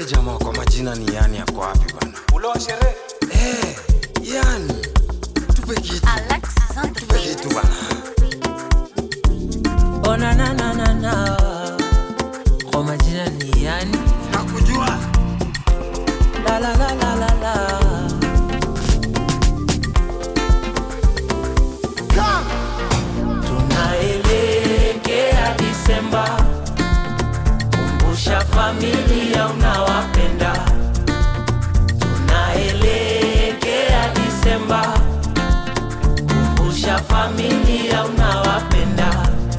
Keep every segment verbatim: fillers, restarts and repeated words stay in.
Ule jamaa kwa majina ni yani yako wapi bana? Ule wa sherehe? Eh, yani. Tupe kitu. Tupe kitu bana. Oh na na na na na. Kwa majina ni yani. Nakujua. La la la la la la. Tunaelekea Disemba. Kumbusha familia unawapenda. Tunaelekea Disemba. Kumbusha familia unawapenda.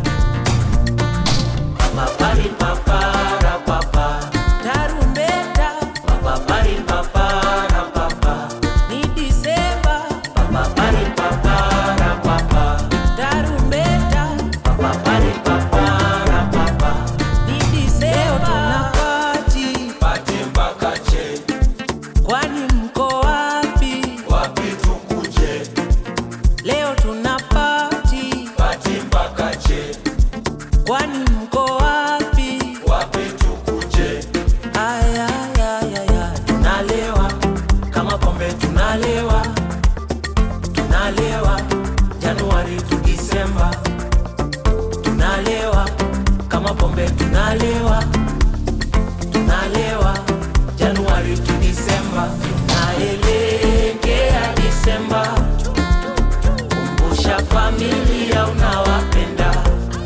Papa pari papara papa. Tarumbeta. Papa pari papara papa. Ni Disemba. Papa pari papara papa. Tarumbeta. Papa pari papara papa. Ni Disemba. Tunapati. Pati mpaka che. Kwani mko wapi? Wapi tukuje? Leo tunapati. Pati mpaka che. Kwani mko wapi? Wapi tukuje? Aya ya ya ya. Tunalewa kama pombe tunalewa. Tunalewa Januari to Disemba. Tunalewa kama pombe tunalewa. Tunalewa Januari to Disemba. Tunaelekea Disemba. Kumbusha familia unawapenda.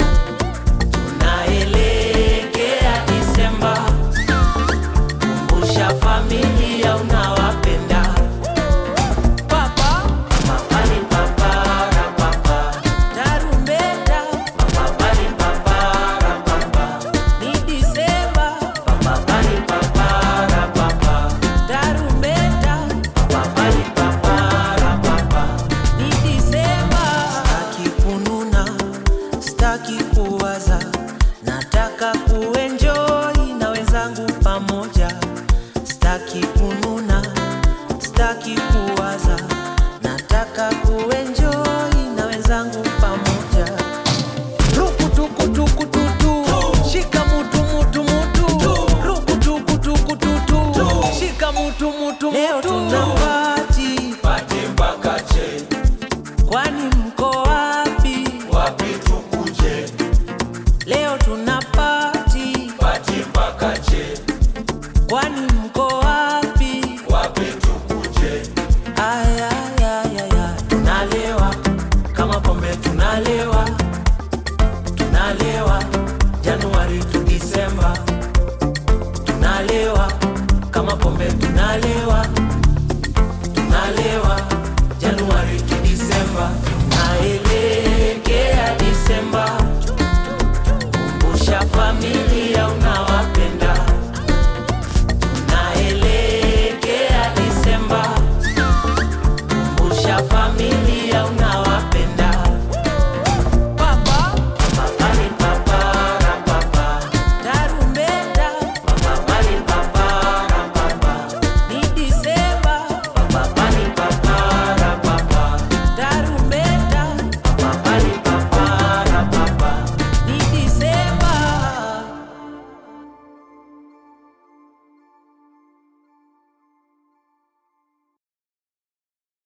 Tunaelekea Disemba. Kumbusha familia unawapenda. Papa, mapali papara papa. Tarumbeta, mapali papara papa. Ni Disemba, mapali papara papa. Tarumbeta, mapali papara papa. Ni Disemba. Sitaki kununa, sitaki kuwaza. Nataka kuenjoy na wenzangu pamoja. Sitaki kununa, sitaki kuwaza. Nataka kuenjoy na wenzangu pamoja. Ruku tuku tuku tutu. Shika mutu mutu mutu. Ruku tuku tuku tutu. Shika mutu mutu mutu. Leo tunapati. Pati mpaka che. Kwani mko wapi? Wapi tukuje? Leo tunapati. Pati mpaka che. Kwani mko wapi? Wapi tukuje? Aya ya ya ya. Tunalewa kama pombe tunalewa. Tunalewa Januari to Disemba. Tunalewa kama pombe tunalewa.